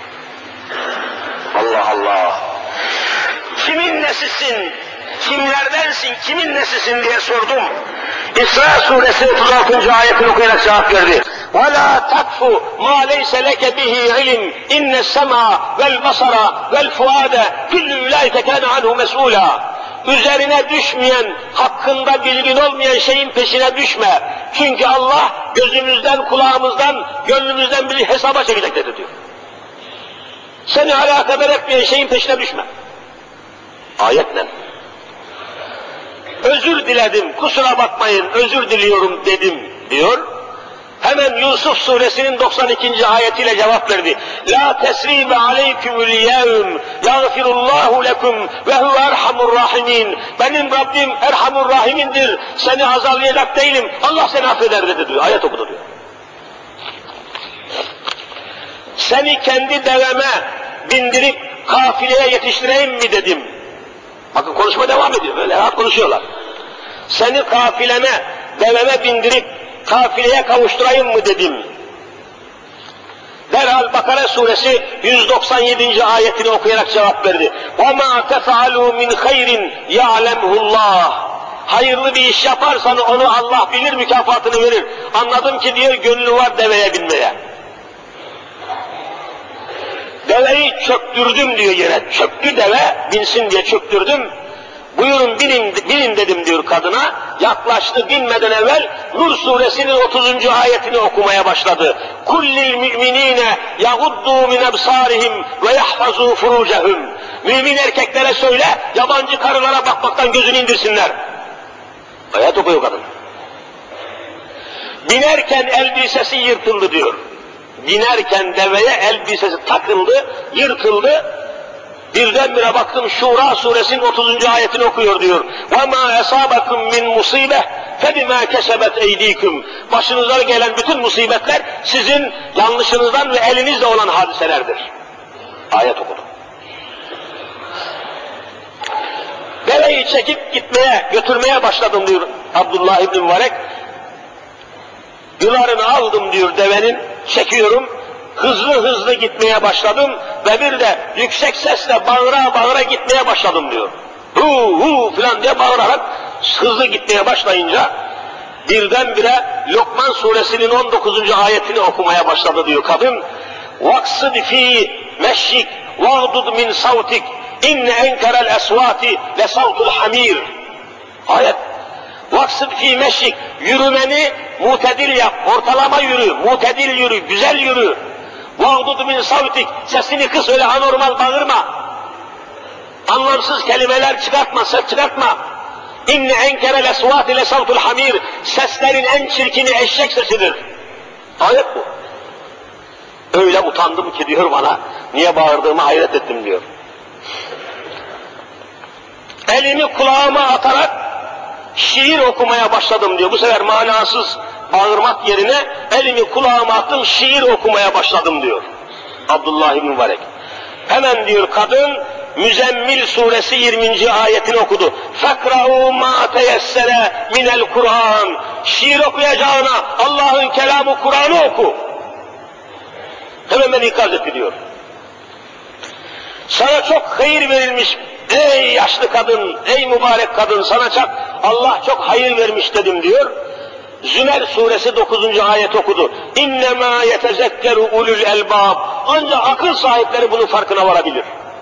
Allah Allah. Kimin nesisin? Kimlerdensin, kimin nesisin diye sordum. İsra suresi otuz altıncı ayetini okuyarak cevap verdi. وَلَا تَكْفُ مَا لَيْسَ لَكَ بِهِ عِلِمٍ اِنَّ السَّمَعَ وَالْبَصَرَ وَالْفُؤَادَ كُلُّ اُولَٰئِكَ كَانَ عَنْهُ مَسْئُولًا. Üzerine düşmeyen, hakkında bilgin olmayan şeyin peşine düşme. Çünkü Allah gözümüzden, kulağımızdan, gönlümüzden bir hesaba çekecektir diyor. Seni alakadar etmeyen şeyin peşine düşme. Ayetle. Özür diledim, kusura bakmayın, özür diliyorum dedim diyor. Hemen Yusuf suresinin doksan ikinci ayetiyle cevap verdi. La tesribe aleykümül yevm yagfirullahu lekum ve huve erhamur rahimin. Benim Rabbim erhamur rahimindir. Seni azarlayacak değilim. Allah seni affeder dedi diyor. Ayet okudu diyor. Seni kendi deveme bindirip kafileye yetiştireyim mi dedim. Bakın konuşma devam ediyor. Böyle rahat konuşuyorlar. Seni kafileme, deveme bindirip kafileye kavuşturayım mı dedim. Derhal Bakara suresi yüz doksan yedinci ayetini okuyarak cevap verdi. وَمَا تَفَعَلُوا مِنْ خَيْرٍ يَعْلَمْهُ اللّٰهِ. Hayırlı bir iş yaparsan onu Allah bilir, mükafatını verir. Anladım ki diyor, gönlü var deveye binmeye. Deveyi çöktürdüm diyor yere. Çöktü deve, binsin diye çöktürdüm. Buyurun binin, binin dedim diyor kadına. Yaklaştı, binmeden evvel Nur suresinin otuzuncu ayetini okumaya başladı. Kullil müminine yaguddu min ebsarihim ve yahfazu furucehum. Mümin erkeklere söyle, yabancı karılara bakmaktan gözünü indirsinler. Ayet okuyor kadın. Binerken elbisesi yırtıldı diyor. Binerken deveye elbisesi takıldı, yırtıldı. Birdenbire baktım Şura suresinin otuzuncu ayetini okuyor diyor. وَمَا أَصَابَكُمْ مِنْ مُصِيبَةٍ فَبِمَا كَسَبَتْ اَيْد۪يكُمْ. Başınıza gelen bütün musibetler sizin yanlışınızdan ve elinizle olan hadiselerdir. Ayet okudu. Deveyi çekip gitmeye, götürmeye başladım diyor Abdullah İbni Mübarek. Yularını aldım diyor devenin, çekiyorum. Hızlı hızlı gitmeye başladım ve bir de yüksek sesle bağıra bağıra gitmeye başladım diyor. Hu hu filan diye bağırarak hızlı gitmeye başlayınca birdenbire Lokman suresinin on dokuzuncu ayetini okumaya başladı diyor kadın. Vaksıd fi meşşik vağdud min savtik inne enkerel esvati le savtul hamir. Ayet. Vaksıd fi meşşik, yürümeni mutedil yap, ortalama yürü, mutedil yürü, güzel yürü. وَغْدُدْ مِنْ savtik, sesini kıs, öyle anormal bağırma. Anlamsız kelimeler çıkartma, ses çıkartma. اِنَّ اَنْكَرَ الْاَسْوَاتِ لَسَوْتُ الْحَمِيرِ. Seslerin en çirkini eşek sesidir. Ayet bu. Öyle utandım ki diyor bana, niye bağırdığımı hayret ettim diyor. Elimi kulağıma atarak şiir okumaya başladım diyor. Bu sefer manasız bağırmak yerine elimi kulağıma attım, şiir okumaya başladım diyor Abdullah İbni Mübarek. Hemen diyor kadın Müzzemmil suresi yirminci ayetini okudu. فَقْرَعُوا مَا تَيَسَّرَ مِنَ الْقُرْآنِ. Şiir okuyacağına Allah'ın kelamı Kur'an'ı oku. Hemen beni ikaz etti diyor. Sana çok hayır verilmiş ey yaşlı kadın, ey mübarek kadın, sana çok Allah çok hayır vermiş dedim diyor. Zümer suresi dokuzuncu ayet okudu. İnnemâ yetezekkeru ulul elbab. Ancak akıl sahipleri bunun farkına varabilir.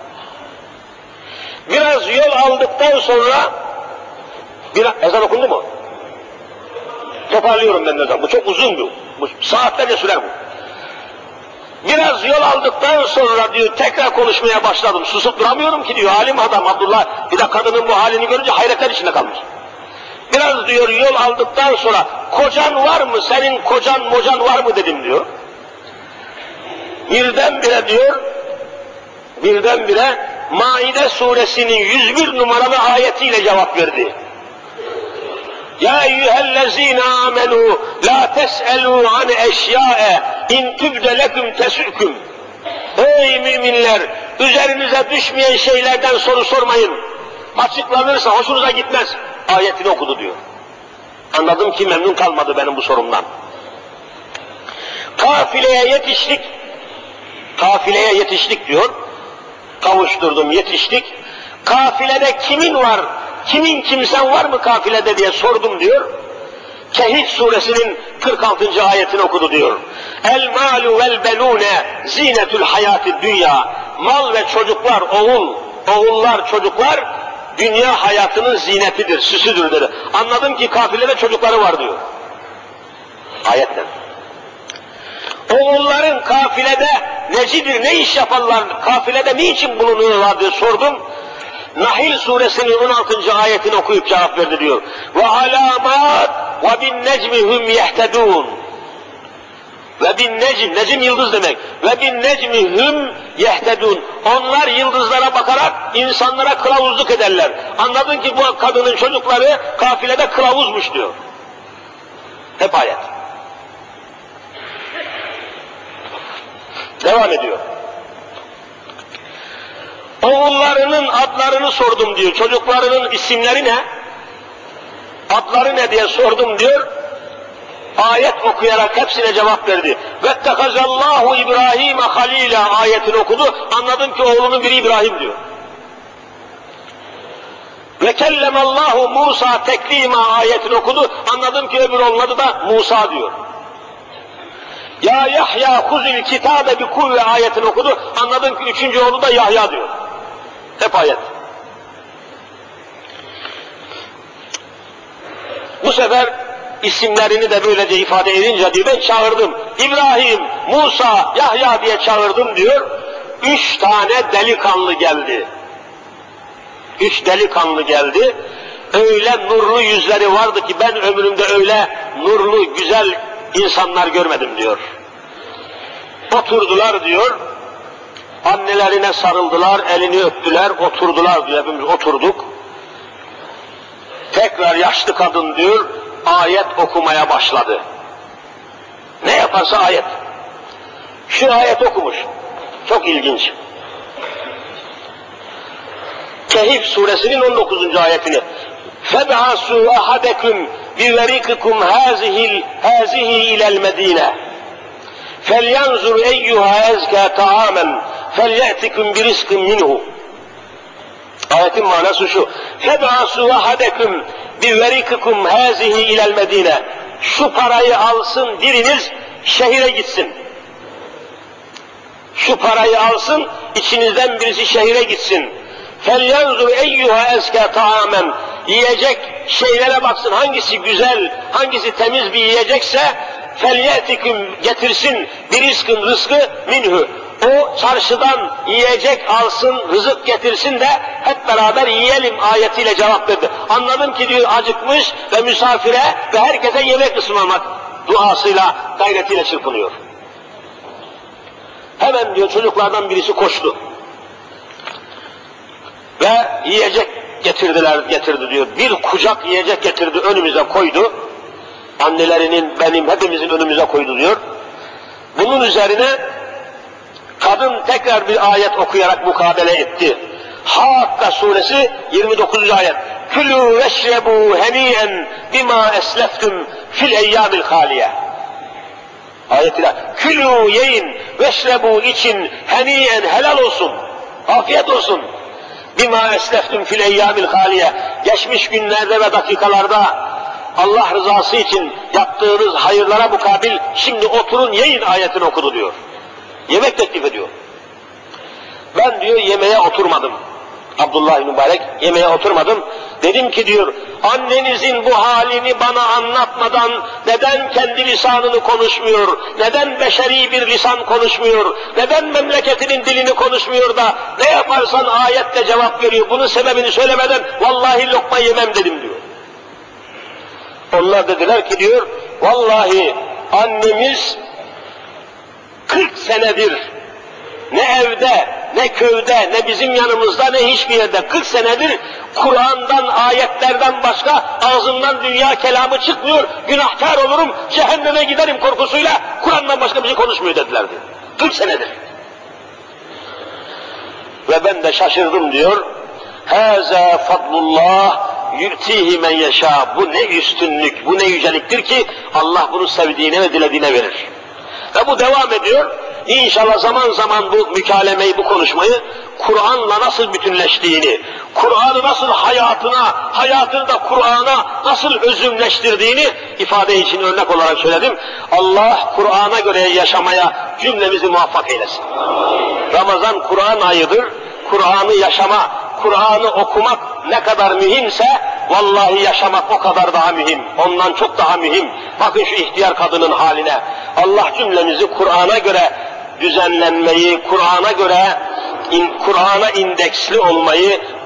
Biraz yol aldıktan sonra bir ezan okundu mu? Toparlıyorum ben ezan. Bu çok uzundu. Bu saatlerce sürer bu. Biraz yol aldıktan sonra diyor tekrar konuşmaya başladım. Susup duramıyorum ki diyor. Alim adam Abdullah. Bir de kadının bu halini görünce hayretler içinde kalmış. Biraz diyor yol aldıktan sonra kocan var mı? Senin kocan mocan var mı dedim diyor. Birdenbire diyor, birdenbire Maide suresinin yüz bir numaralı ayetiyle cevap verdi. Ya eyyühellezine amenu la tes'elû an eşyâe in tübde leküm tesüküm. Ey müminler, üzerinize düşmeyen şeylerden soru sormayın. Açıklanırsa hoşunuza gitmez. Ayetini okudu diyor. Anladım ki memnun kalmadı benim bu sorumdan. Kafileye yetiştik. Kafileye yetiştik diyor. Kavuşturdum, yetiştik. Kafilede kimin var, kimin kimsen var mı kafilede diye sordum diyor. Kehf suresinin kırk altıncı ayetini okudu diyor. El malu vel belune zinetul hayati dünya. Mal ve çocuklar, oğul, oğullar, çocuklar dünya hayatının zinetidir, süsüdür dedi. Anladım ki kafilede çocukları var diyor. Ayetle. Oğulların kafilede necidir, ne iş yaparlar, kafilede niçin bulunuyorlar diye sordum. Nahil suresinin on altıncı ayetini okuyup cevap verdi diyor. Ve alamat ve bin necmihum yehtedun. Ve bin necm, necm yıldız demek. Ve bin necmihum yehtedun. Onlar yıldızlara bakarak insanlara kılavuzluk ederler. Anladın ki bu kadının çocukları kafilede kılavuzmuş diyor. Hep ayet. Devam ediyor. Oğullarının adlarını sordum diyor. Çocuklarının isimleri ne? Adları ne diye sordum diyor. Ayet okuyarak hepsine cevap verdi. Vettekazallahu İbrahim'e halila ayetini okudu. Anladım ki oğlunun biri İbrahim diyor. Ve kellemallahu Musa teklima ayetini okudu. Anladım ki öbür oğlunun adı da Musa diyor. Ya Yahya huzil kitabe bi kuvve ayetini okudu. Anladım ki üçüncü oğlu da Yahya diyor. Hep ayet. Bu sefer isimlerini de böylece ifade edince diyor, ben çağırdım. İbrahim, Musa, Yahya diye çağırdım diyor. Üç tane delikanlı geldi. Üç delikanlı geldi. Öyle nurlu yüzleri vardı ki ben ömrümde öyle nurlu, güzel insanlar görmedim diyor. Oturdular diyor. Annelerine sarıldılar, elini öptüler, oturdular diyor. Hepimiz oturduk. Tekrar yaşlı kadın diyor, ayet okumaya başladı. Ne yaparsa ayet. Şu ayet okumuş. Çok ilginç. Kehf suresinin on dokuzuncu ayetini. فَبْعَسُوا أَحَدَكُمْ بِوَرِقِكُمْ هَذِهِ هَذِهِ إِلَى الْمَد۪ينَةِ فَلْيَنْظُرْ اَيُّهَا اَزْكَى طَعَامًا فَلْيَأْتِكُمْ بِرِزْقٍ مِنْهُ. Ayetin manası şu. فَبْعَسُوا أَحَدَكُمْ بِوَرِقِكُمْ هَذِهِ إِلَى الْمَد۪ينَةِ. Şu parayı alsın biriniz şehire gitsin. Şu parayı alsın, içinizden birisi şehire gitsin. فَلْيَنْظُرْ اَيُّهَا اَزْكَى طَعَامًا. Yiyecek şeylere baksın, hangisi güzel, hangisi temiz bir yiyecekse فَلْيَأْتِكُمْ getirsin bir rızkın rızkı minhu. O çarşıdan yiyecek alsın, rızık getirsin de hep beraber yiyelim ayetiyle cevap verdi. Anladım ki diyor acıkmış ve misafire ve herkese yemek ısmarlamak duasıyla, gayretiyle çırpınıyor. Hemen diyor çocuklardan birisi koştu. Ve yiyecek getirdiler, getirdi diyor. Bir kucak yiyecek getirdi, önümüze koydu. Annelerinin, benim, hepimizin önümüze koydu diyor. Bunun üzerine kadın tekrar bir ayet okuyarak mukabele etti. Hakka suresi yirmi dokuzuncu ayet. Külü veşrebu heniyen bima esleftum fil eyyamil haliye. Ayetiyle külü yiyin, veşrebu için, heniyen helal olsun, afiyet olsun. Bima esleftum fil eyyamil haliye. Geçmiş günlerde ve dakikalarda Allah rızası için yaptığınız hayırlara mukabil şimdi oturun yiyin ayetini okudu diyor. Yemek teklif ediyor. Ben diyor yemeğe oturmadım. Abdullah mübarek yemeğe oturmadım. Dedim ki diyor annenizin bu halini bana anlatmadan neden kendi lisanını konuşmuyor, neden beşeri bir lisan konuşmuyor, neden memleketinin dilini konuşmuyor da ne yaparsan ayetle cevap veriyor. Bunun sebebini söylemeden vallahi lokma yemem dedim diyor. Onlar dediler ki diyor vallahi annemiz kırk senedir ne evde, ne köyde, ne bizim yanımızda, ne hiçbir yerde kırk senedir Kur'an'dan, ayetlerden başka ağzından dünya kelamı çıkmıyor, günahkar olurum, cehenneme giderim korkusuyla Kur'an'dan başka bir şey konuşmuyor dedilerdi. kırk senedir. Ve ben de şaşırdım diyor. Hâzâ fadlullah yu'tihi men yeşâ. Bu ne üstünlük, bu ne yüceliktir ki Allah bunu sevdiğine ve dilediğine verir. Ve bu devam ediyor. İnşallah zaman zaman bu mükalemeyi, bu konuşmayı Kur'an'la nasıl bütünleştiğini, Kur'an'ı nasıl hayatına, hayatını da Kur'an'a nasıl özümleştirdiğini ifade için örnek olarak söyledim. Allah Kur'an'a göre yaşamaya cümlemizi muvaffak eylesin. Ramazan Kur'an ayıdır. Kur'an'ı yaşama, Kur'an'ı okumak ne kadar mühimse vallahi yaşamak o kadar daha mühim. Ondan çok daha mühim. Bakın şu ihtiyar kadının haline. Allah cümlemizi Kur'an'a göre düzenlenmeyi, Kur'an'a göre in, Kur'an'a indeksli olmayı,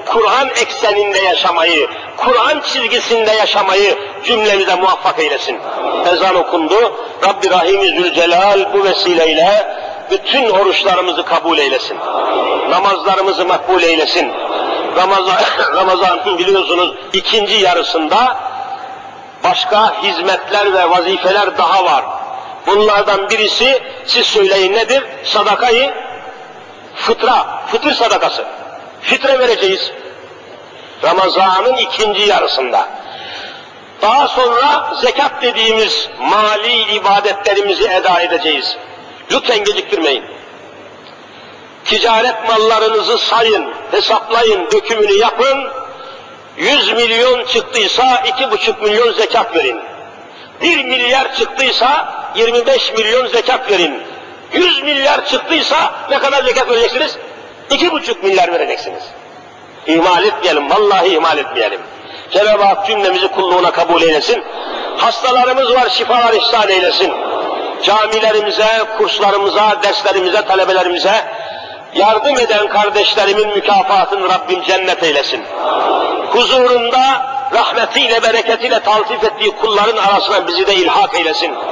Kur'an ekseninde yaşamayı, Kur'an çizgisinde yaşamayı cümlemize muvaffak eylesin. Ezan okundu. Rabbi Rahim-i Zülcelal bu vesileyle bütün oruçlarımızı kabul eylesin. Namazlarımızı makbul eylesin. Ramazan, Ramazan'ın biliyorsunuz ikinci yarısında başka hizmetler ve vazifeler daha var. Bunlardan birisi, siz söyleyin nedir? Sadakayı fıtra, fıtır sadakası. Fitre vereceğiz. Ramazan'ın ikinci yarısında. Daha sonra zekat dediğimiz mali ibadetlerimizi eda edeceğiz. Lütfen geciktirmeyin. Ticaret mallarınızı sayın, hesaplayın, dökümünü yapın. Yüz milyon çıktıysa iki buçuk milyon zekat verin. Bir milyar çıktıysa yirmi beş milyon zekat verin. Yüz milyar çıktıysa ne kadar zekat vereceksiniz? İki buçuk milyar vereceksiniz. İhmal etmeyelim, vallahi ihmal etmeyelim. Cenab-ı Hak cümlemizi kulluğuna kabul eylesin. Hastalarımız var, şifalar ihsan eylesin. Camilerimize, kurslarımıza, derslerimize, talebelerimize yardım eden kardeşlerimin mükafatını Rabbim cennet eylesin. Huzurunda rahmetiyle, bereketiyle taltif ettiği kulların arasına bizi de ilhak eylesin.